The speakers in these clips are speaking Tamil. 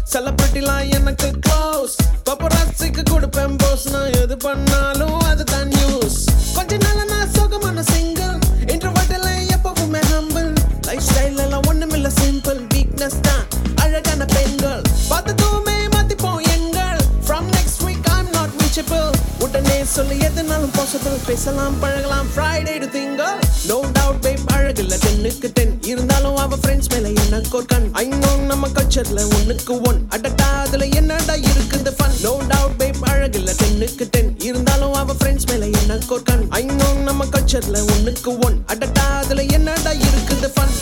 செலிபிரிட்டிலாம் எனக்கு க்ளோஸ் பப்பராசிக்கு கொடுப்பேன் போஸ் நான் எது பண்ணாலும் அதுதான் நியூஸ் கொஞ்ச நாள நான் சோகமான சிங்கிள் இன்ட்ரோவர்ட்ல எப்பவுமே ஹம்பிள் லைஃப் ஸ்டைல் எல்லாம் ஒண்ணுமில்ல சிம்பிள் வீக்னஸ் தான் அழகான பெண்கள் பார்த்ததுமே மாத்திப்போம் எங்கள் from next week I'm not reachable உடனே சொல்லி எதுனாலும் பாசிபிள் பேசலாம் பழகலாம் ஃப்ரைடே டு திங்கள் நோ டவுட் பேப் அழகுல 10க்கு 10 இருந்தாலும் அவ ஃப்ரெண்ட்ஸ் மேல எனக்கு ஒரு கண் ஐ நோ நம்ம கல்ச்சர்ல 1க்கு 1 அடடா அதுல என்னடா இருக்குது ஃபன் நோ டவுட் பேப் அழகுல 10க்கு 10 இருந்தாலும் அவ ஃப்ரெண்ட்ஸ் மேல எனக்கு ஒரு கண் ஐ நோ நம்ம கல்ச்சர்ல 1க்கு 1 அடடா அதுல என்னடா இருக்குது fun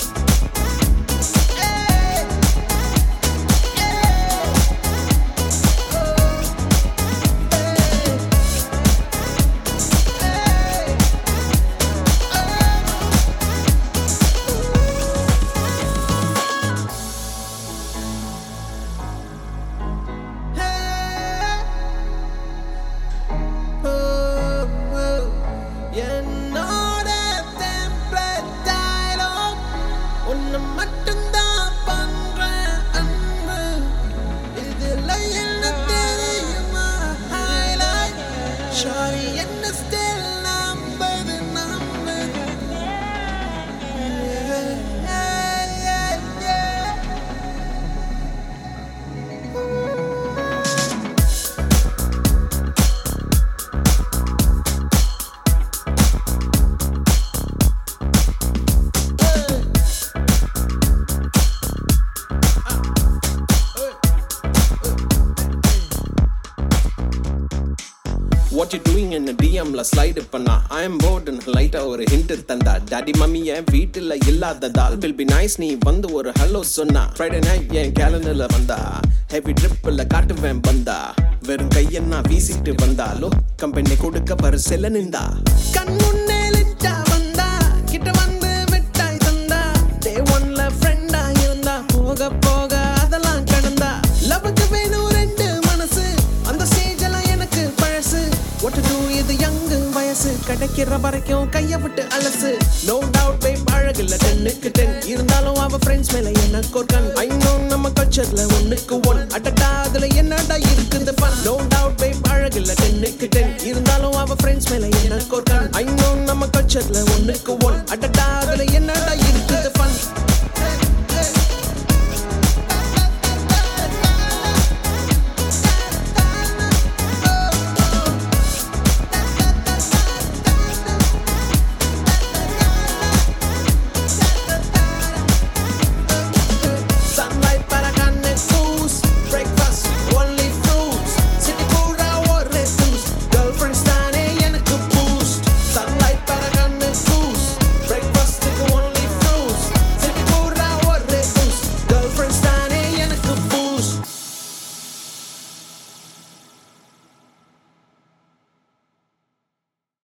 What you doing in a DM la slide panna I am bored and light or hint tanda daddy mummy en veetilla illadadal will be nice nee vandu or hello sonna Friday night en calendar la vanda heavy trip la kaatuven banda verum kaiyanna veesittu vandalo company kodukka parcela ninda kan munne litta vanda kitta vandu vittai tanda day one la friend ah irunda poga poga adala kadanda love ku venu rendu manasu and stage la enakku palasu what to do இது young வயசு கிடைக்கிற வரைக்கும் கைய விட்டு அலசு no doubt babe அழகுல 10க்கு 10 இருந்தாலும் அவ ஃப்ரெண்ட்ஸ் மேல எனக்கு ஒரு கண் I know நம்ம கல்ச்சர்ல 1க்கு 1 அடடா அதுல என்னடா இருக்குது fun no doubt babe அழகுல 10க்கு 10 இருந்தாலும் அவ ஃப்ரெண்ட்ஸ் மேல எனக்கு ஒரு கண் I know நம்ம கல்ச்சர்ல 1க்கு 1 அடடா